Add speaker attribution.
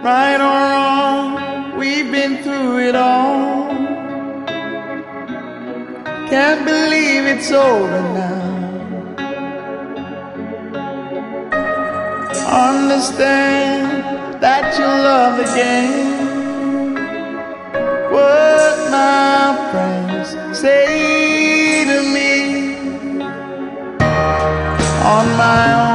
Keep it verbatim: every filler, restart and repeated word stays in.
Speaker 1: right or wrong, we've been through it all. Can't believe it's over now. Understand that you love the game. What my friends say to me on my own.